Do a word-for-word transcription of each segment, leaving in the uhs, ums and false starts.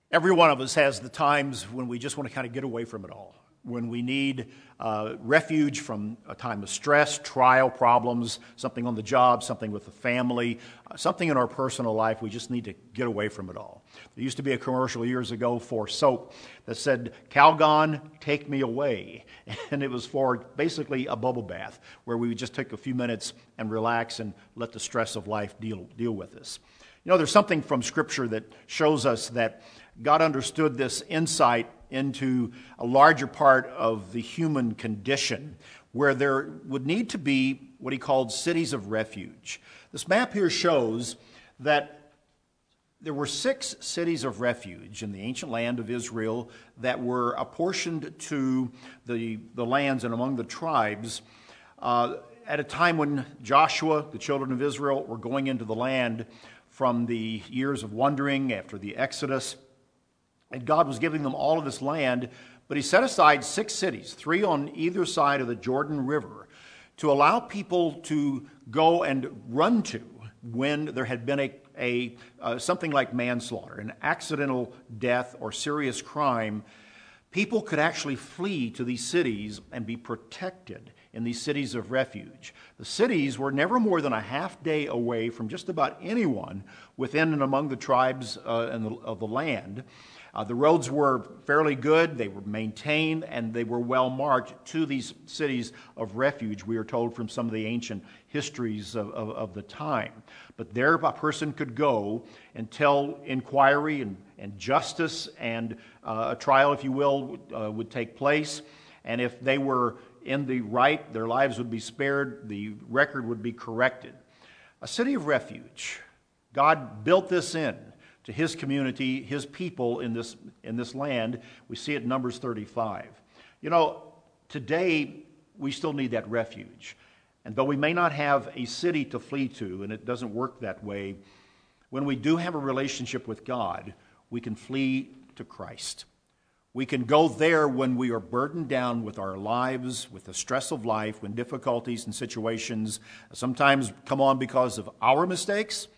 Every one of us has the times when we just want to kind of get away from it all, when we need uh, refuge from a time of stress, trial, problems, something on the job, something with the family, uh, something in our personal life. We just need to get away from it all. There used to be a commercial years ago for soap that said, "Calgon, take me away." And it was for basically a bubble bath where we would just take a few minutes and relax and let the stress of life deal, deal with us. You know, there's something from Scripture that shows us that God understood this insight into a larger part of the human condition where there would need to be what he called cities of refuge. This map here shows that there were six cities of refuge in the ancient land of Israel that were apportioned to the, the lands and among the tribes uh, at a time when Joshua, the children of Israel, were going into the land from the years of wandering after the Exodus. And God was giving them all of this land, but he set aside six cities, three on either side of the Jordan River, to allow people to go and run to when there had been a, a uh, something like manslaughter, an accidental death or serious crime. People could actually flee to these cities and be protected in these cities of refuge. The cities were never more than a half day away from just about anyone within and among the tribes uh, and the, of the land. Uh, the roads were fairly good, they were maintained, and they were well marked to these cities of refuge, we are told from some of the ancient histories of, of, of the time. But there a person could go until inquiry and, and justice and uh, a trial, if you will, uh, would take place. And if they were in the right, their lives would be spared, the record would be corrected. A city of refuge. God built this in to his community, his people in this in this land. We see it in Numbers thirty-five. You know, today we still need that refuge. And though we may not have a city to flee to, and it doesn't work that way, when we do have a relationship with God, we can flee to Christ. We can go there when we are burdened down with our lives, with the stress of life, when difficulties and situations sometimes come on because of our mistakes,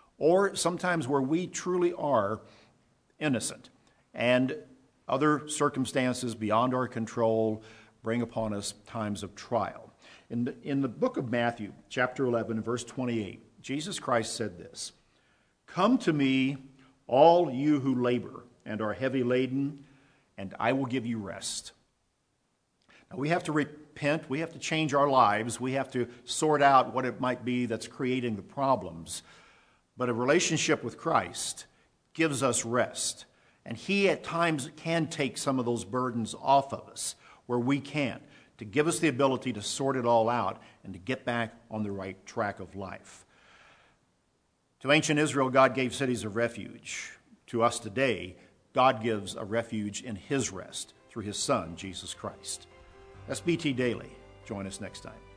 or sometimes where we truly are innocent and other circumstances beyond our control bring upon us times of trial. In the, in the book of Matthew, chapter eleven, verse twenty-eight, Jesus Christ said this, "Come to me, all you who labor and are heavy laden, and I will give you rest." Now, we have to repent. We have to change our lives. We have to sort out what it might be that's creating the problems. But a relationship with Christ gives us rest. And he at times can take some of those burdens off of us where we can't, to give us the ability to sort it all out and to get back on the right track of life. To ancient Israel, God gave cities of refuge. To us today, God gives a refuge in his rest through his Son, Jesus Christ. That's B T Daily. Join us next time.